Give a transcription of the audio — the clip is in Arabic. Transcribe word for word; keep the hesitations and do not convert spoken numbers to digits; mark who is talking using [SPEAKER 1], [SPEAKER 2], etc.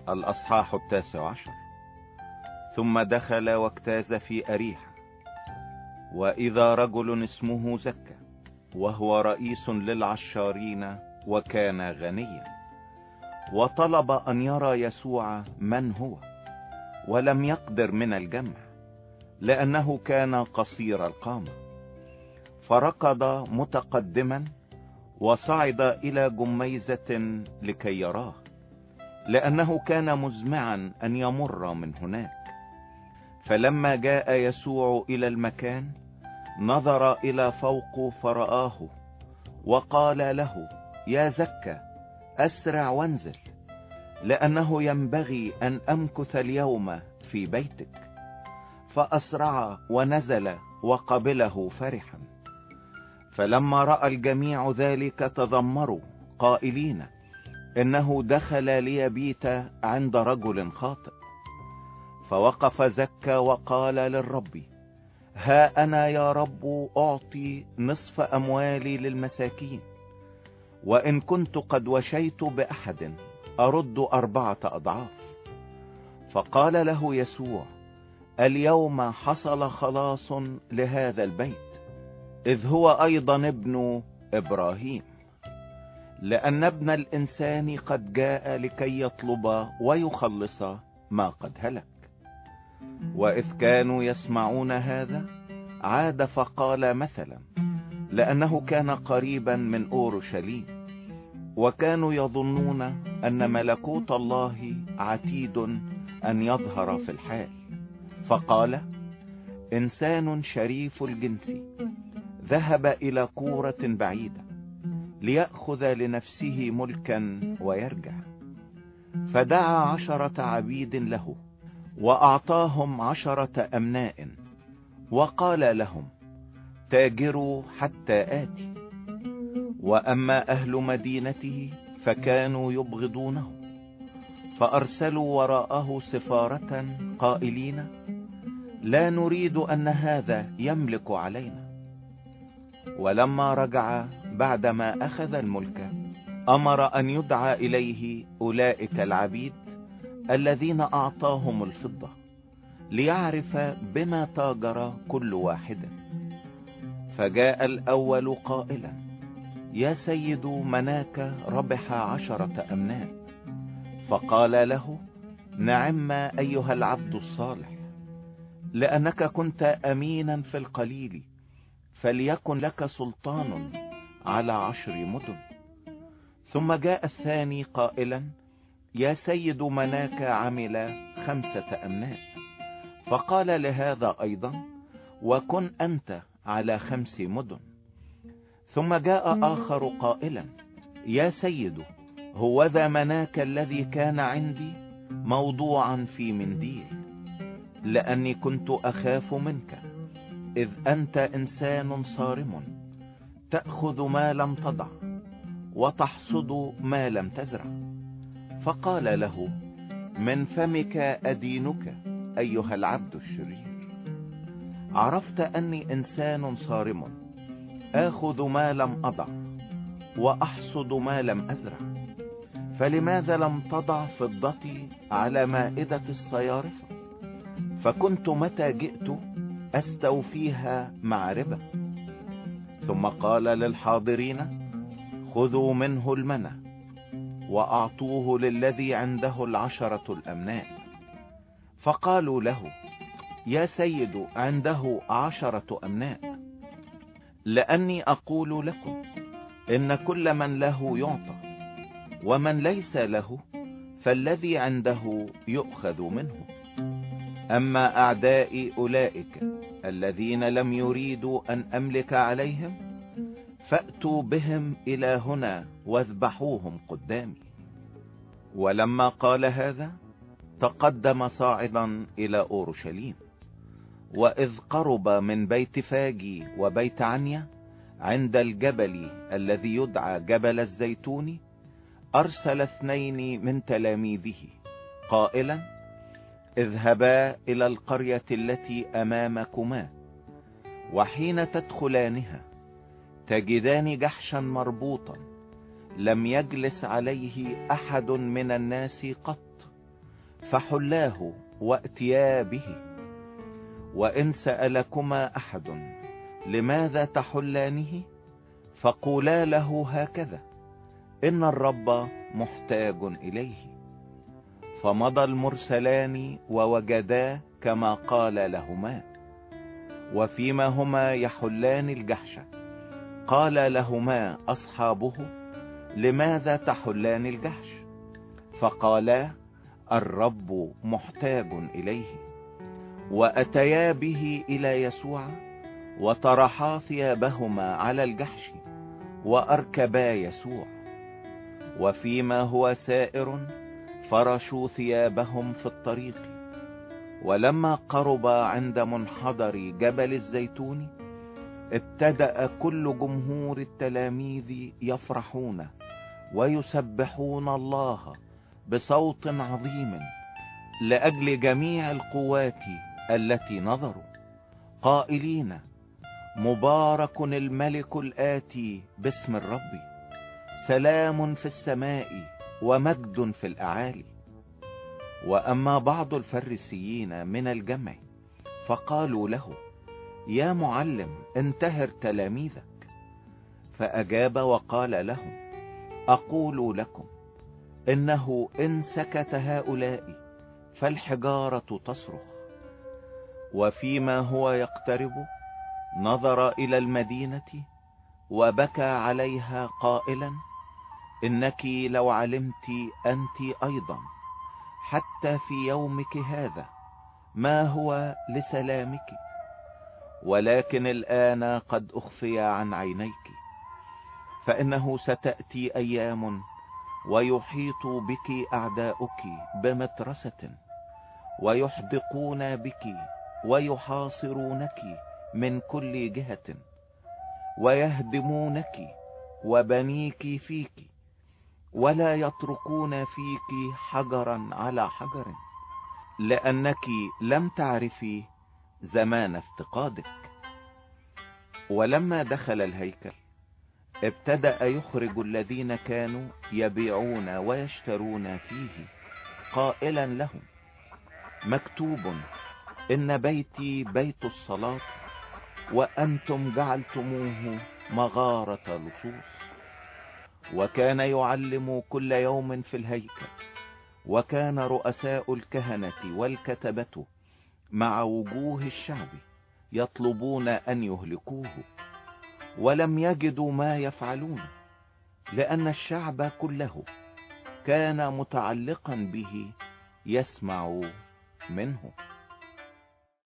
[SPEAKER 1] الأصحاح التاسع عشر. ثم دخل واجتاز في أريحة، وإذا رجل اسمه زكا، وهو رئيس للعشارين وكان غنيا، وطلب أن يرى يسوع من هو، ولم يقدر من الجمع لأنه كان قصير القامة، فركض متقدما وصعد إلى جميزة لكي يراه، لأنه كان مزمعا أن يمر من هناك. فلما جاء يسوع إلى المكان نظر إلى فوق فرآه، وقال له: يا زكا، أسرع وانزل، لأنه ينبغي أن أمكث اليوم في بيتك. فأسرع ونزل وقبله فرحا. فلما رأى الجميع ذلك تذمروا قائلين: إنه دخل ليبيت عند رجل خاطئ. فوقف زكا وقال للرب: ها أنا يا رب أعطي نصف أموالي للمساكين، وإن كنت قد وشيت بأحد أرد أربعة أضعاف. فقال له يسوع: اليوم حصل خلاص لهذا البيت، إذ هو أيضا ابن إبراهيم، لأن ابن الإنسان قد جاء لكي يطلب ويخلص ما قد هلك. وإذ كانوا يسمعون هذا عاد فقال مثلا، لأنه كان قريبا من أورشليم، وكانوا يظنون أن ملكوت الله عتيد أن يظهر في الحال. فقال: إنسان شريف الجنس ذهب إلى كورة بعيدة ليأخذ لنفسه ملكا ويرجع، فدعا عشرة عبيد له وأعطاهم عشرة أمناء، وقال لهم: تاجروا حتى آتي. وأما أهل مدينته فكانوا يبغضونه، فأرسلوا وراءه سفارة قائلين: لا نريد أن هذا يملك علينا. ولما رجع بعدما أخذ الملك أمر أن يدعى إليه أولئك العبيد الذين أعطاهم الفضة، ليعرف بما تاجر كل واحد. فجاء الأول قائلا: يا سيد، مناك ربح عشرة أمناء. فقال له: نعم أيها العبد الصالح، لأنك كنت أمينا في القليل، فليكن لك سلطان على عشر مدن. ثم جاء الثاني قائلا: يا سيد، مناك عمل خمسة أمناء. فقال لهذا أيضا: وكن أنت على خمس مدن. ثم جاء آخر قائلا: يا سيد، هوذا مناك الذي كان عندي موضوعا في منديل، لأني كنت أخاف منك، إذ أنت إنسان صارم، تأخذ ما لم تضع وتحصد ما لم تزرع. فقال له: من فمك أدينك أيها العبد الشرير. عرفت أني إنسان صارم، آخذ ما لم أضع وأحصد ما لم أزرع، فلماذا لم تضع فضتي على مائدة الصيارفة؟ فكنت متى جئت أستوفيها مع ربا. ثم قال للحاضرين: خذوا منه المنى وأعطوه للذي عنده العشرة الأمناء. فقالوا له: يا سيد، عنده عشرة أمناء. لأني أقول لكم إن كل من له يعطى، ومن ليس له فالذي عنده يؤخذ منه. أما أعدائي أولئك الذين لم يريدوا أن أملك عليهم، فأتوا بهم إلى هنا واذبحوهم قدامي. ولما قال هذا تقدم صاعدا إلى أورشليم. وإذ قرب من بيت فاجي وبيت عنيا عند الجبل الذي يدعى جبل الزيتون، أرسل اثنين من تلاميذه قائلا: اذهبا إلى القرية التي أمامكما، وحين تدخلانها تجدان جحشا مربوطا لم يجلس عليه أحد من الناس قط، فحلاه واتيا به. وإن سألكما أحد لماذا تحلانه فقولا له هكذا: إن الرب محتاج إليه. فمضى المرسلان ووجدا كما قال لهما. وفيما هما يحلان الجحش قال لهما أصحابه: لماذا تحلان الجحش؟ فقالا: الرب محتاج إليه. وأتيا به إلى يسوع وطرحا ثيابهما على الجحش وأركبا يسوع. وفيما هو سائر فرشوا ثيابهم في الطريق. ولما قرب عند منحدر جبل الزيتون ابتدأ كل جمهور التلاميذ يفرحون ويسبحون الله بصوت عظيم لأجل جميع القوات التي نظروا، قائلين: مبارك الملك الآتي باسم الرب، سلام في السماء ومجد في الأعالي. وأما بعض الفريسيين من الجمع فقالوا له: يا معلم، انتهر تلاميذك. فأجاب وقال لهم: أقول لكم إنه إن سكت هؤلاء فالحجارة تصرخ. وفيما هو يقترب نظر إلى المدينة وبكى عليها قائلا: إنك لو علمت أنت أيضا حتى في يومك هذا ما هو لسلامك، ولكن الآن قد أخفي عن عينيك. فإنه ستأتي أيام ويحيط بك أعداؤك بمترسة ويحدقون بك ويحاصرونك من كل جهة ويهدمونك وبنيك فيك، ولا يتركون فيك حجرا على حجر، لأنك لم تعرفي زمان افتقادك. ولما دخل الهيكل ابتدأ يخرج الذين كانوا يبيعون ويشترون فيه، قائلا لهم: مكتوب: إن بيتي بيت الصلاة وأنتم جعلتموه مغارة لصوص. وكان يعلم كل يوم في الهيكل، وكان رؤساء الكهنة والكتبة مع وجوه الشعب يطلبون أن يهلكوه، ولم يجدوا ما يفعلون، لأن الشعب كله كان متعلقا به يسمع منه.